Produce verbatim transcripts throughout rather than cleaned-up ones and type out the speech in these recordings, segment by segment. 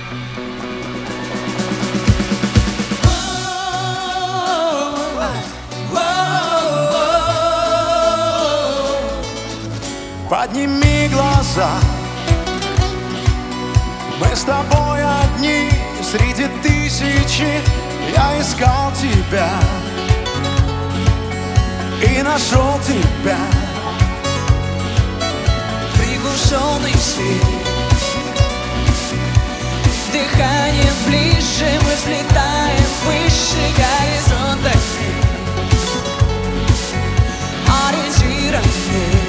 Подними глаза, мы с тобой одни среди тысячи. Я искал тебя и нашел тебя. Приглушенный свет, дыхание ближе, мы взлетаем выше горизонта. Ориентира нет.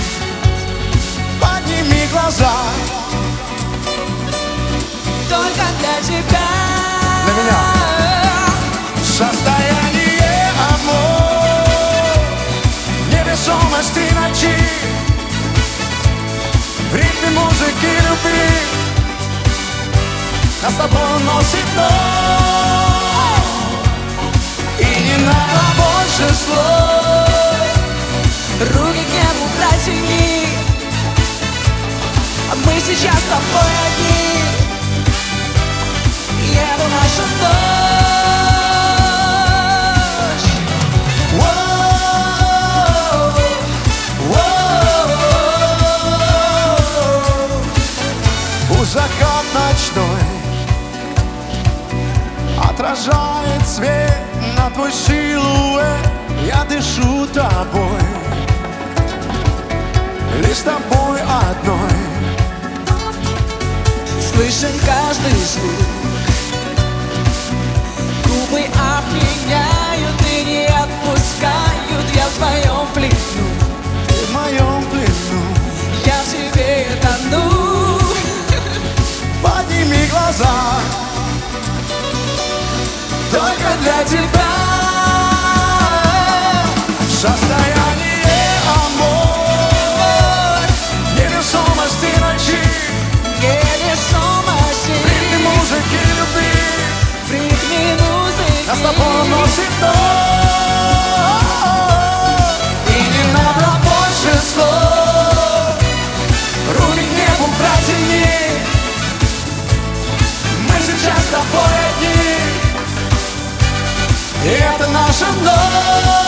Подними глаза, только для тебя. для меня. Состояние амор, невесомости ночи, в ритме музыки любви нас с тобой носит ночь. И не надо больше слов, Руки к небу протяни, мы сейчас с тобой одни, и это наша ночь. Воу, воу. Пусть закат ночной отражает свет на твой силуэт. Я дышу тобой, лишь тобой одной. Слышен каждый звук, губы опьяняют и не отпускают. Я в твоем плену, Ты в моем плену. я в тебе тону. Подними глаза, только для тебя. Состояние амор, невесомости ночи, Невесомости, в ритме музыки любви в ритме музыки. нас с тобой носит ночь. И не надо больше слов, руки к небу протяни, мы сейчас с тобой одни, и это наша ночь.